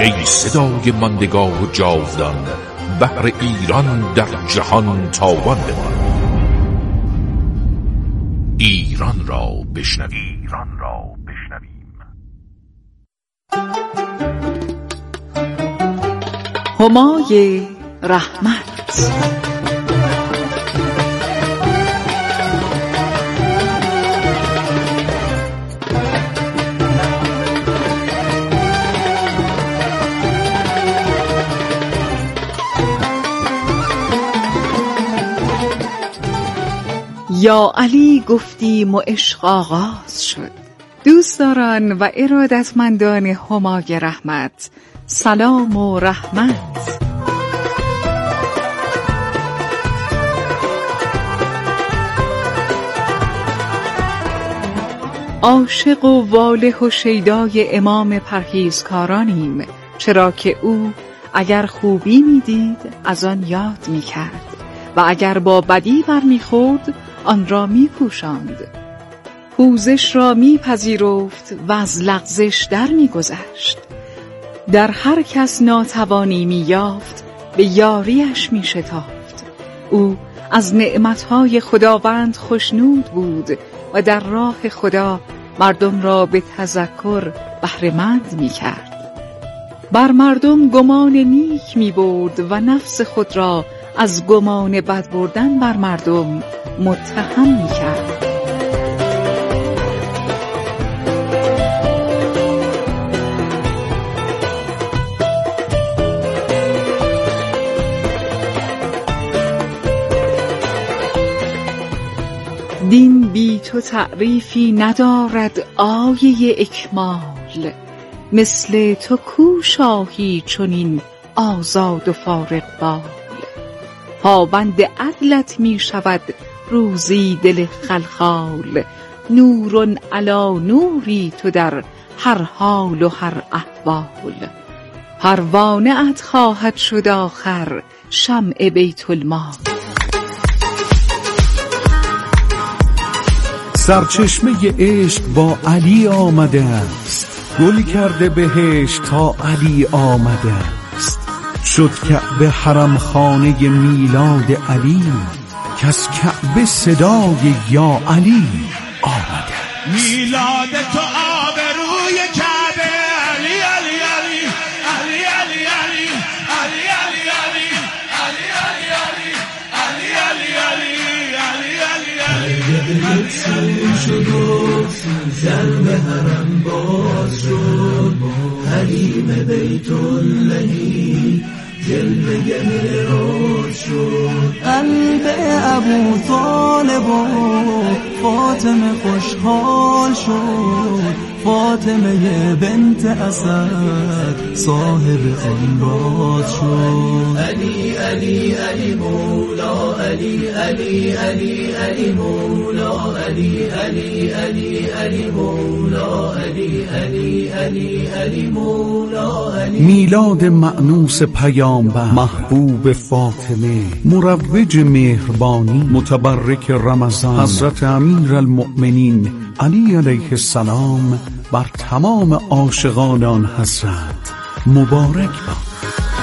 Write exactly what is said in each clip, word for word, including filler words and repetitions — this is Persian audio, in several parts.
ای صدای ماندگار و جاودان، بهر ایران در جهان تاوان بمان. ایران را بشنویم. ایران را بشنویم. همای رحمت. یا علی گفتیم و عشق آغاز شد. دوستداران و ارادتمندان همای رحمت، سلام و رحمت. عاشق و واله و شیدای امام پرهیزکارانیم، چرا که او اگر خوبی میدید از آن یاد میکرد و اگر با بدی برمیخورد آن را میپوشاند. پوزش را میپذیرفت و از لغزش در میگذشت. در هر کس ناتوانی میافت به یاریش میشتافت. او از نعمتهای خداوند خوشنود بود و در راه خدا مردم را به تذکر بهره‌مند میکرد. بر مردم گمان نیک میبرد و نفس خود را از گمان بد بردن بر مردم متهم میکرد. دین بی تو تعریفی ندارد آیه اکمال، مثل تو کو شاهی چنین آزاد و فارغ بال. پابند عدلت می شود روزی دل خلخال، نور علی نوری تو در هر حال و هر احوال. پروانه ات خواهد شد آخر شمع بیت المال. سرچشمه عشق با علی آمده است، گل کرده بهشت تا علی آمده است. شد کعبه حرم خانه میلاد علی، کس کعبه صدای یا علی آمده است. میلاد تو آبروی کعبه علی علی علی علی علی علی علی علی علی علی علی علی علی علی علی علی شد زن به حرم باز شد، حریم بیت اللهی جلوه معراج شد. قلب ابو طالب و فاطمه خوشحال شد، فاطمه بنت اسد صاحب امراض شد. علی علی علی مولا علی علی علی علی مولا علی علی علی علی مولا علی علی علی علی مولا علی. میلاد مأنوس پیامبر، محبوب فاطمه، مروج مهربانی، متبرک رمضان، حضرت امیر المؤمنین علی علیه السلام بر تمام عاشقان آن حضرت مبارک باد.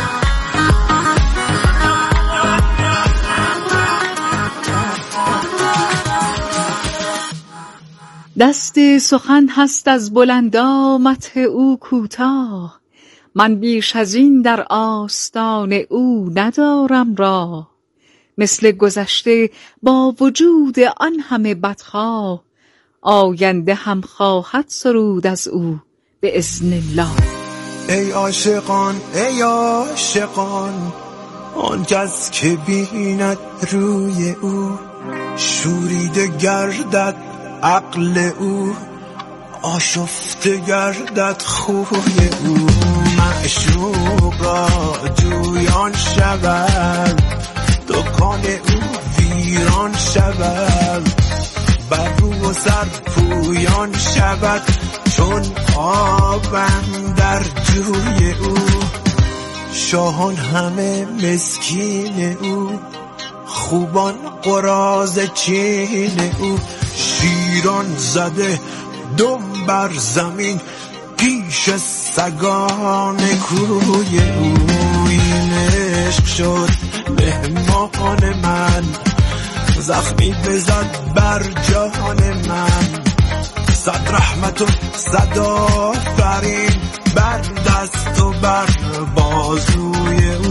دست سخن هست از بلندا مدح او کوتاه، من بیش از این در آستان او ندارم راه. مثل گذشته با وجود آن همه بدخواه، آینده هم خواهد سرود از او به اذن الله. ای عاشقان ای عاشقان، آن کس که بیند روی او، شوریده گردد عقل او، آشفته گردد خوی او. معشوقا جویان شود، دکان او ویران شود، بر رو و سر پویان شود، چون آبم در جوی او. شاهان همه مسکین او، خوبان قراض چین او. شیران زده دم بر زمین، پیش سگان کوی او. این عشق شد مهمان من، زخمی بزد بر جهان من. صد رحمت و صد آفرین بر دست و بر بازوی او.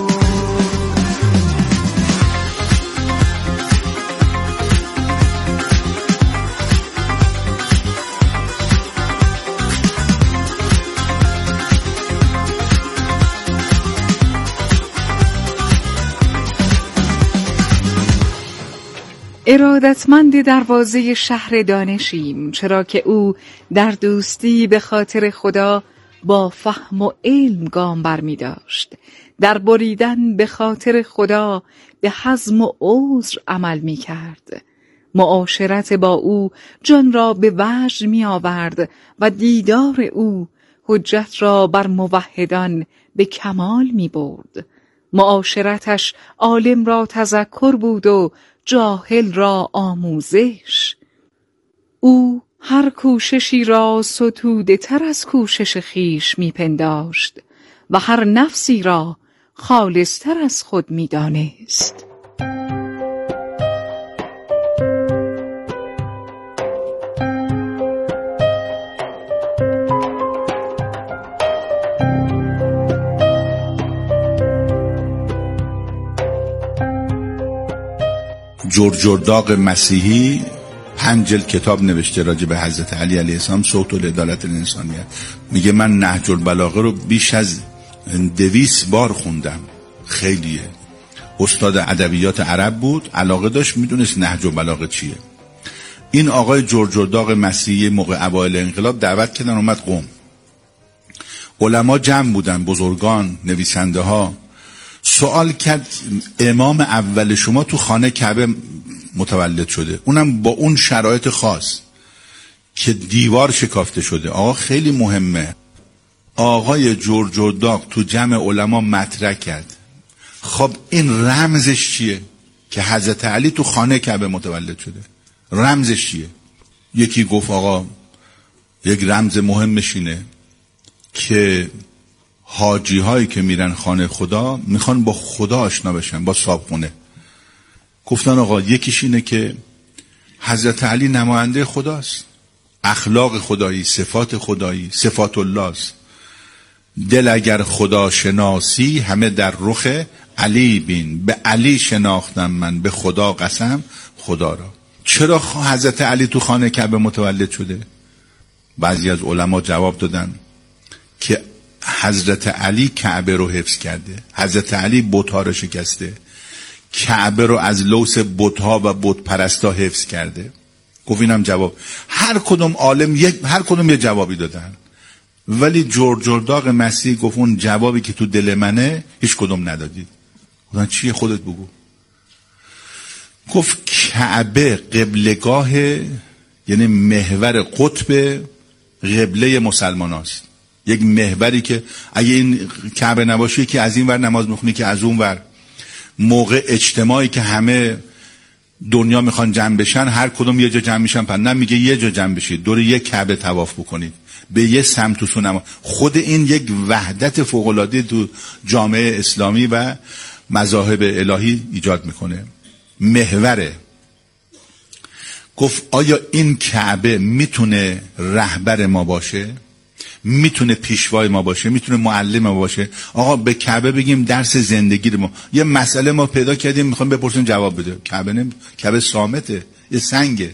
ارادتمند دروازه شهر دانشیم، چرا که او در دوستی به خاطر خدا با فهم و علم گام بر می داشت. در بریدن به خاطر خدا به حزم و عذر عمل می کرد. معاشرت با او جان را به وجد می آورد و دیدار او حجت را بر موحدان به کمال می برد. معاشرتش عالم را تذکر بود و جاهل را آموزش. او هر کوششی را ستوده تر از کوشش خیش می پنداشت و هر نفسی را خالص تر از خود می دانست. جورجرداغ مسیحی پنج جلد کتاب نوشته راجع به حضرت علی علیه السلام، صوت العدالت الانسانیت. میگه من نهج البلاغه رو بیش از دویست بار خوندم. خیلیه. استاد ادبیات عرب بود، علاقه داشت، میدونست نهج البلاغه چیه. این آقای جورجرداغ مسیحی موقع اوایل انقلاب دعوت کردن اومد قم. علما جمع بودن، بزرگان، نویسنده ها. سوال کرد امام اول شما تو خانه کعبه متولد شده، اونم با اون شرایط خاص که دیوار شکافته شده. آقا خیلی مهمه. آقای جورجرداغ تو جمع علما مطرح کرد خب این رمزش چیه که حضرت علی تو خانه کعبه متولد شده؟ رمزش چیه؟ یکی گفت آقا یک رمز مهمش اینه که حاجی هایی که میرن خانه خدا میخوان با خدا آشنا بشن، با صاحبخونه. گفتن آقا یکیش اینه که حضرت علی نماینده خداست، اخلاق خدایی، صفات خدایی، صفات الله است. دل اگر خدا شناسی همه در رخ علی بین، به علی شناختم من به خدا قسم خدا را. چرا حضرت علی تو خانه کعبه متولد شده؟ بعضی از علما جواب دادن که حضرت علی کعبه رو حفظ کرده، حضرت علی بت‌ها رو شکسته، کعبه رو از لوث بت‌ها و بت پرستا حفظ کرده. گفت اینم جواب. هر کدوم عالم یک هر کدوم یه جوابی دادن، ولی جورجرداغ مسیح گفت اون جوابی که تو دل منه هیچ کدوم ندادید. گفتن چیه؟ خودت بگو. گفت کعبه قبلگاه، یعنی محور قطب قبله مسلمان هاست. یک محوری که اگه این کعبه نباشه که از این ور نماز میخونی که از اون ور. موقع اجتماعی که همه دنیا میخوان جمع بشن هر کدوم یه جا جمع میشن، پس میگه یه جا جمع بشید دور یک کعبه طواف بکنید، به یه سمت و سو نماز. خود این یک وحدت فوق‌العاده تو جامعه اسلامی و مذاهب الهی ایجاد میکنه. محوره. گفت آیا این کعبه میتونه رهبر ما باشه؟ میتونه پیشوای ما باشه؟ میتونه معلم ما باشه؟ آقا به کعبه بگیم درس زندگی رو ما، یه مسئله ما پیدا کردیم میخوام بپرسیم جواب بده. کعبه نمی... کعبه صامته، یه سنگه.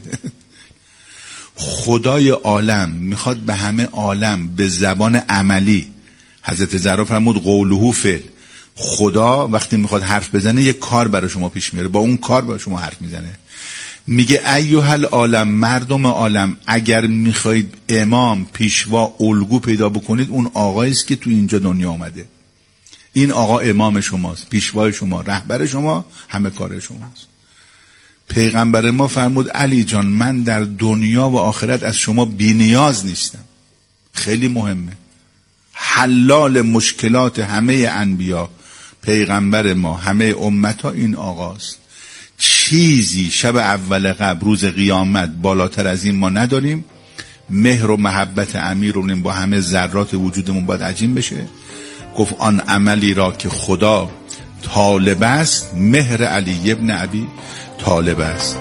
خدای عالم میخواد به همه عالم به زبان عملی، حضرت زهرا فرمود قوله فعل. خدا وقتی میخواد حرف بزنه یک کار برای شما پیش میاره، با اون کار برای شما حرف میزنه. میگه ایها العالم، مردم عالم، اگر میخواید امام، پیشوا، الگو پیدا بکنید اون آقایی است که تو اینجا دنیا آمده. این آقا امام شماست، پیشوای شما، رهبر شما، همه کار شماست. پیغمبر ما فرمود علی جان من در دنیا و آخرت از شما بی نیاز نیستم. خیلی مهمه. حلال مشکلات همه انبیا، پیغمبر ما، همه امتا این آقاست. چیزی شب اول قبر روز قیامت بالاتر از این ما نداریم. مهر و محبت امیر رو با همه ذرات وجودمون باید عجین بشه. گفت آن عملی را که خدا طالب است، مهر علی ابن ابی طالب است.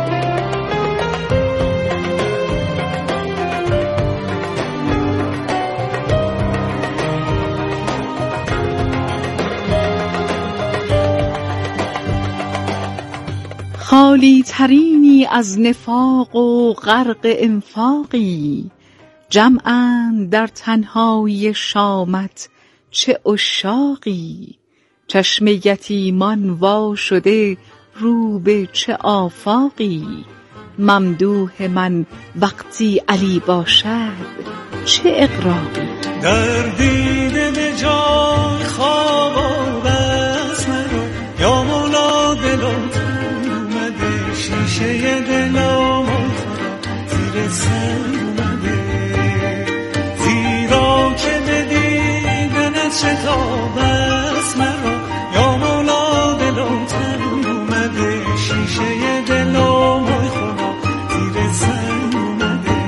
خالی ترینی از نفاق و غرق انفاقی، جمعاً در تنهایی شامت چه عشاقی. چشم یتیمان وا شده رو به چه آفاقی، ممدوح من وقتی علی باشد چه اغراقی. در دیده به جای خواب آورد مرا، یا مولا دلم تنگ اومده، شیشه دلم زیر سر اومده، زیرا که به دیدنت شتاب است مرا، یا مولا دلم تنگ اومده، شیشه دلم خدا زیر سر اومده.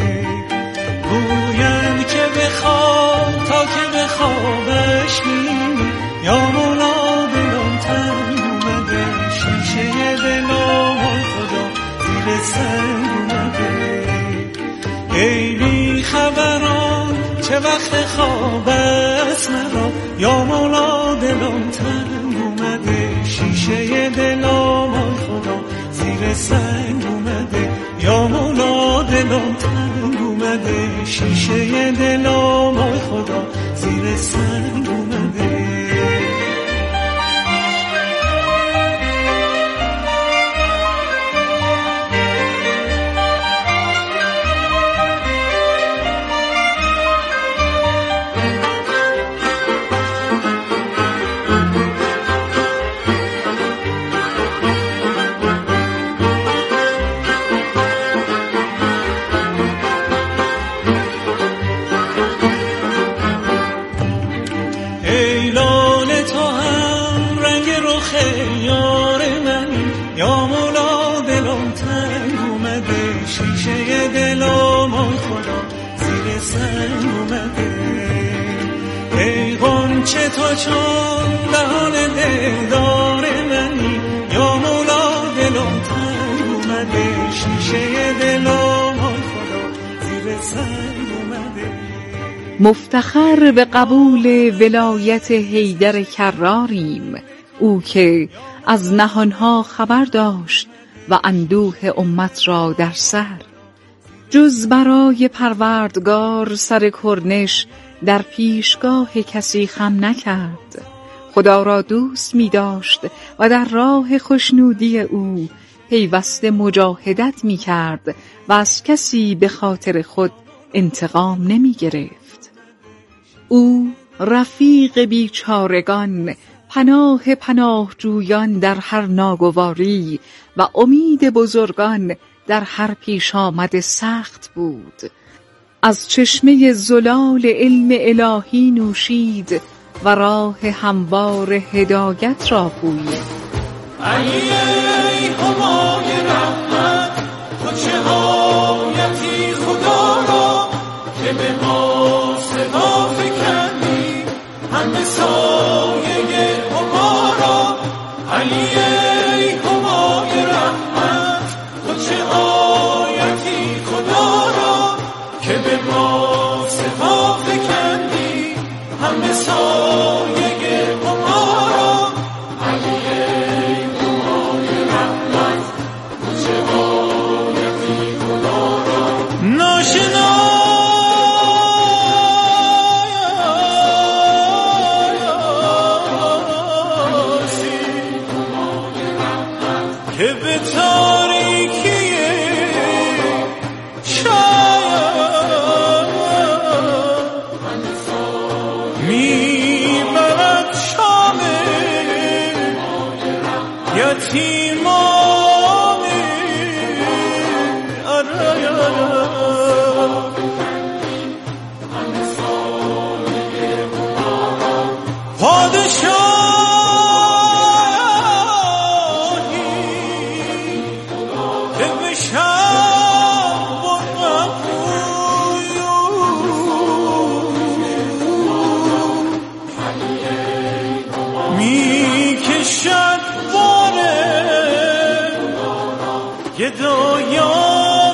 گویم که بخواب تا که بخوابش میمونی، یا مولا دلم تنگ اومده، شیشه دلم خدا زیر سر اومده. ای بی خبران چه وقت خواب است مرا، یا مولا دلم تنگ اومده، شیشه دلم خدا زیر سنگ اومده، یا مولا دلم تنگ اومده، شیشه دلم خدا زیر سنگ اومده. چه تو چون دهان دلدار منی، یا مولا دلم تنگ اومده، شیشه دلم خدا زیر سنگ اومده. مفتخر به قبول ولایت حیدر کراریم، او که از نهانها خبر داشت و اندوه امت را در سر. جز برای پروردگار سر کرنش در پیشگاه کسی خم نکرد. خدا را دوست می داشت و در راه خوشنودی او پیوسته مجاهدت می کرد و از کسی به خاطر خود انتقام نمی گرفت. او رفیق بیچارگان، پناه پناهجویان در هر ناگواری و امید بزرگان در هر پیش آمد سخت بود. از چشمه زلال علم الهی نوشید و راه هموار هدایت را پویید. علی ای همای رحمت، تو چه آیتی خدا را که به ما صدا فکندی، همه سایه هما را. علی ای همای رحمت، تو چه آیتی خدا را که به ما صدا فکندی، همه سایه هما را. علی ای همای رحمت، تو چه آیتی خدا را. ناشنا که به تاریکی شاید میبرد شام یتیمان پادشاه که به شب و گدایان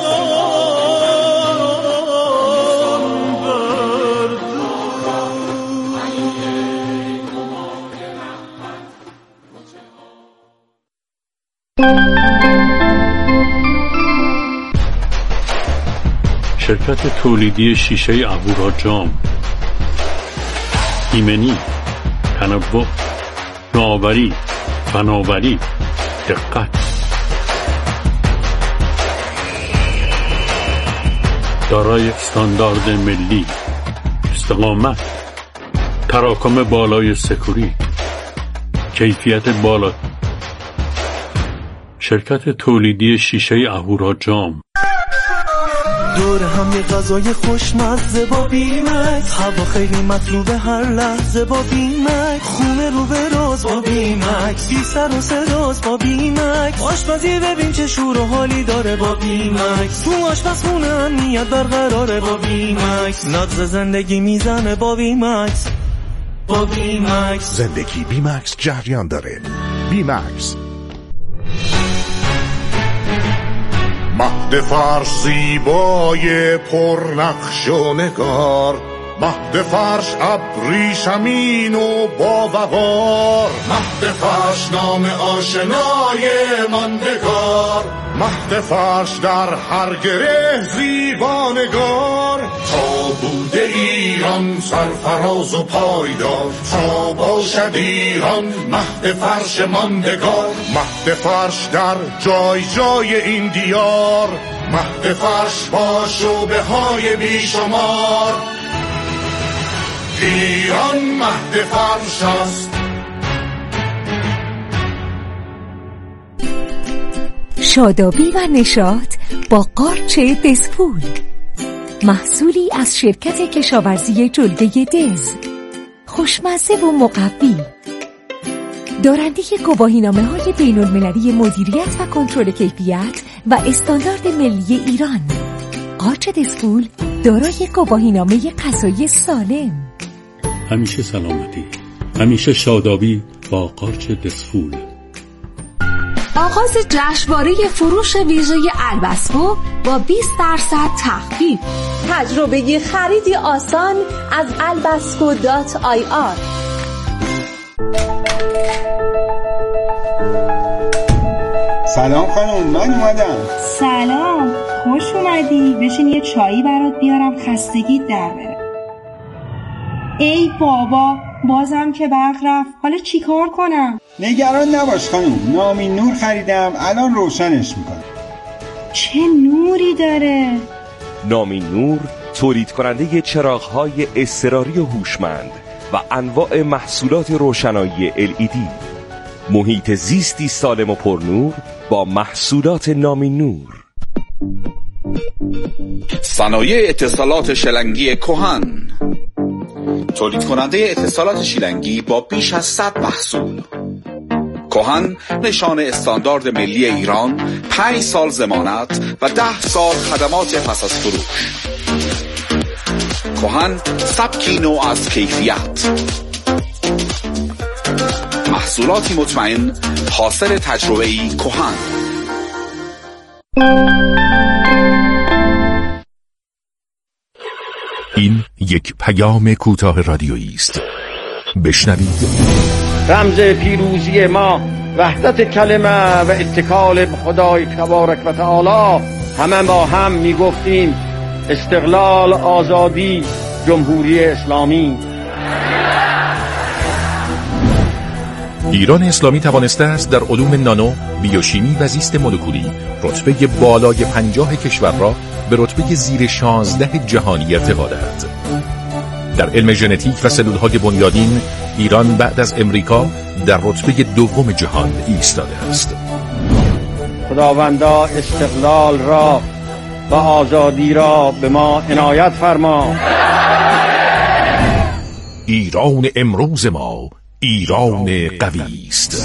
شرکت تولیدی شیشه اهورا-جام، ایمنی، تنوع، نوآوری، فناوری، دقت. دارای استاندارد ملی، استقامت، تراکم بالای سکوری، کیفیت بالا. شرکت تولیدی شیشه اهورا-جام. دور هم یه غذای خوشمزه با بیمکس، هوا خیلی مطلوبه هر لحظه با بیمکس، خونه رو به راز با بیمکس، بی سر و صداز با بیمکس، آشپزی ببین چه شور و حالی داره با بیمکس، تو آشپزخونه امنیت برقراره با بیمکس، نبض زندگی میزنه با بیمکس، با بیمکس زندگی بیمکس جریان داره. بیمکس مهد فرش زیبای پرنقش و نگار، مهد فرش ابریشمین و با وقار، مهد فرش نام آشنای ماندگار، مهد فرش در هر گره زیبانگار، تا بوده ایران سرفراز و پایدار، تا باشد ایران مهد فرش ماندگار، مهد فرش در جای جای این دیار، مهد فرش با شعبه های بیشمار، ایران مهد فرش است. شادابی و نشاط با قارچ دزپول، محصولی از شرکت کشاورزی جلگه دز، خوشمزه و مقوی، دارنده گواهینامه های بین المللی مدیریت و کنترل کیفیت و استاندارد ملی ایران. قارچ دزپول دارای گواهینامه غذایی سالم. همیشه سلامتی، همیشه شادابی با قارچ دزپول. آغاز جشنواره فروش ویژه البسکو با بیست درصد تخفیف. تجربه خریدی آسان از البسکو دات آی آر. سلام خانم، من اومدم. سلام، خوش اومدی. بشین یه چایی برات بیارم، خستگیت در بره. ای بابا، بازم که برق رفت. حالا چی کار کنم؟ نگران نباش خانم، نامین نور خریدم، الان روشنش میکنم. چه نوری داره؟ نامین نور تولید کننده چراغ‌های اضطراری و هوشمند و انواع محصولات روشنایی ال ای دی. محیط زیستی سالم و پرنور با محصولات نامین نور. صنایع اتصالات شلنگی کهن، تولید کننده اتصالات شیلنگی با بیش از صد محصول. کهن نشان استاندارد ملی ایران، پنج سال ضمانت و ده سال خدمات پس از فروش. کهن سبکی نوع از کیفیت، محصولاتی مطمئن، حاصل تجربه‌ای کهن. این یک پیام کوتاه رادیویی است. بشنوید. رمز پیروزی ما وحدت کلمه و اتکال به خدای تبارک و تعالی. همه با هم میگفتیم استقلال، آزادی، جمهوری اسلامی. ایران اسلامی توانسته است در علوم نانو، بیوشیمی و زیست مولکولی رتبه بالای پنجاه کشور را به رتبه زیر شانزده جهانی ارتقا دهد. در علم ژنتیک و سلول‌های بنیادین ایران بعد از امریکا در رتبه دوم جهان ایستاده است. خداوندا استقلال را و آزادی را به ما عنایت فرما. ایران امروز ما ایران قوی است.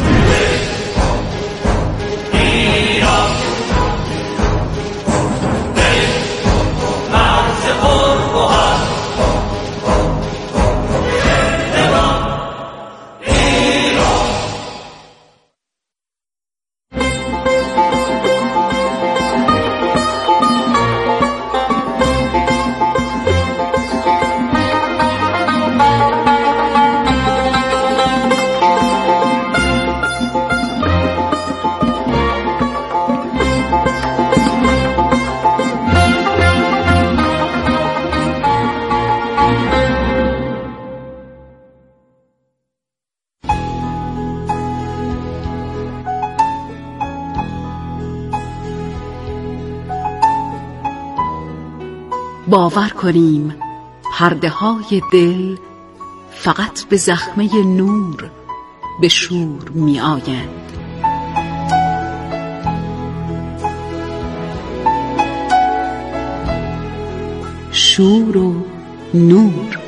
باور کنیم پرده های دل فقط به زخمه نور به شور می آیند. شور و نور.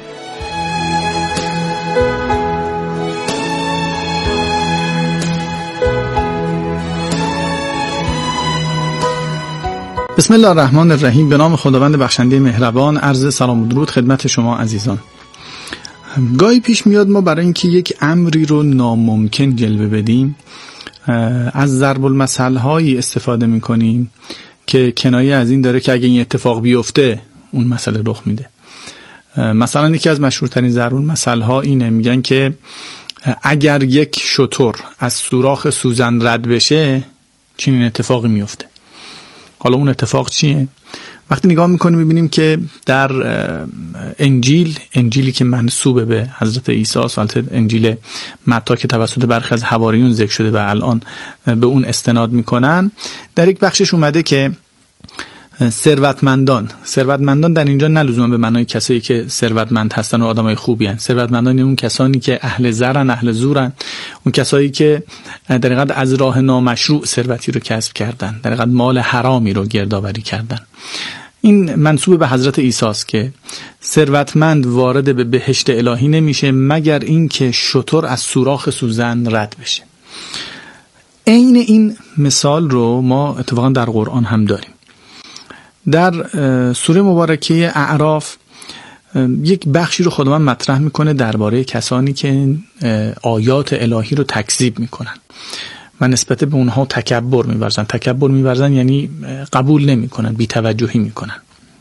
بسم الله الرحمن الرحیم. به نام خداوند بخشنده مهربان. عرض سلام و درود خدمت شما عزیزان. گاهی پیش میاد ما برای اینکه یک امری رو ناممکن جلوه بدیم از ضرب المثل هایی استفاده میکنیم که کنایه از این داره که اگه این اتفاق بیفته اون مسئله رخ میده. مثلا یکی از مشهورترین ضرب المثل ها اینه، میگن که اگر یک شتر از سوراخ سوزن رد بشه چنین اتفاقی میفته. حالا اون اتفاق چیه؟ وقتی نگاه میکنیم میبینیم که در انجیل، انجیلی که منسوب به حضرت عیسی است، البته انجیل متی که توسط برخی از حواریون ذکر شده و الان به اون استناد میکنن، در یک بخشش اومده که ثروتمندان ثروتمندان در اینجا نه لزوما به معنای کسایی که ثروتمند هستن و آدمای خوبی هستن. ثروتمندان اون کسانی که اهل زرن، اهل زورن، اون کسایی که در حقیقت از راه نامشروع ثروتی رو کسب کردن، در حقیقت مال حرامی رو گردآوری کردن. این منسوب به حضرت عیسی است که ثروتمند وارد به بهشت الهی نمیشه مگر اینکه شتر از سوراخ سوزن رد بشه. عین این مثال رو ما اتفاقا در قرآن هم داریم. در سوره مبارکه اعراف یک بخشی رو خداوند مطرح میکنه درباره کسانی که آیات الهی رو تکذیب میکنن و نسبت به اونها تکبر میورزن. تکبر میورزن یعنی قبول نمیکنن، بی‌توجهی میکنن.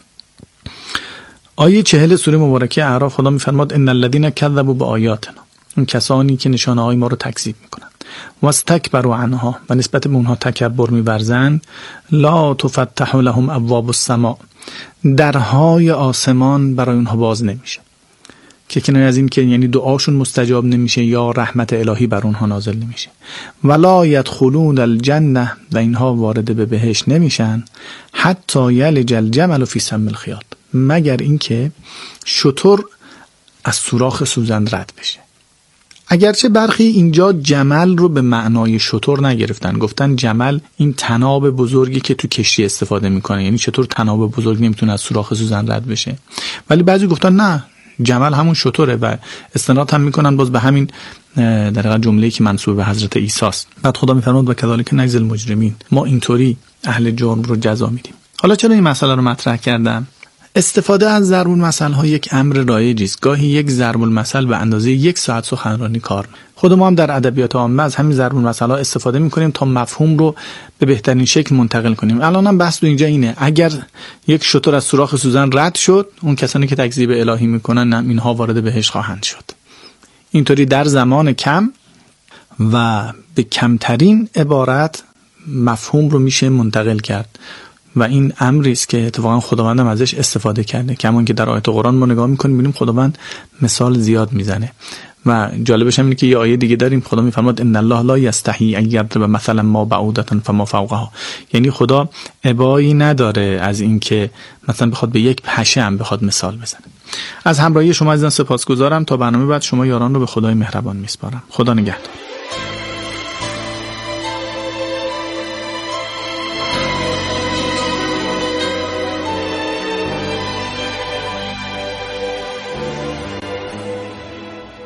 آیه چهل سوره مبارکه اعراف خدا میفرماد ان الذين كذبوا بآیاتنا، اون کسانی که نشانه های ما رو تکذیب میکنن، واستکبروا عنها، و نسبت به اونها تکبر می‌ورزند، لا تفتح لهم ابواب السماء، درهای آسمان برای اونها باز نمیشه. که کنایه از این که یعنی دعاشون مستجاب نمیشه یا رحمت الهی بر اونها نازل نمیشه. ولا يدخلون الجنه، و اینها وارد به بهشت نمیشن، حتی یلج الجمل فی سم الخیاط، مگر اینکه شتر از سوراخ سوزن رد بشه. اگرچه برخی اینجا جمل رو به معنای شتر نگرفتن، گفتن جمل این طناب بزرگی که تو کشتی استفاده میکنه، یعنی چطور طناب بزرگ نمیتونه از سوراخ سوزن رد بشه. ولی بعضی گفتن نه، جمل همون شتره و استناد هم میکنن باز به همین در واقع جمله‌ای که منسوب به حضرت عیسی است. بعد خدا میفرماد و کذالک نجزی المجرمین، ما اینطوری اهل جرم رو جزا میدیم. حالا چرا این مسئله رو مطرح کردم؟ استفاده از ضرب المثل ها یک امر رایجی است. گاهی یک ضرب المثل به اندازه یک ساعت سخنرانی کار می‌کنه. خود ما هم در ادبیات عامه از همین ضرب المثل ها استفاده می‌کنیم تا مفهوم رو به بهترین شکل منتقل کنیم. الان هم بحث اینجا اینه، اگر یک شتر از سوراخ سوزن رد شد، اون کسانی که تکذیب الهی میکنن اینها وارد بهشت خواهند شد. اینطوری در زمان کم و به کمترین عبارت مفهوم رو میشه منتقل کرد و این امری است که اتفاقا خداوند هم ازش استفاده کرده. کمان که در آیات قرآن ما نگاه میکنیم میبینیم خداوند مثال زیاد میزنه و جالبش هم اینه که یه آیه دیگه داریم خدا میفرماد ان الله لا یستحی ان یضرب مثلا ما بعوضة فما فوقها، یعنی خدا ابایی نداره از اینکه مثلا بخواد به یک پشه هم بخواد مثال بزنه. از همراهی شما عزیزان سپاسگزارم. تا برنامه بعد شما یاران رو به خدای مهربان میسپارم. خدا نگهدار.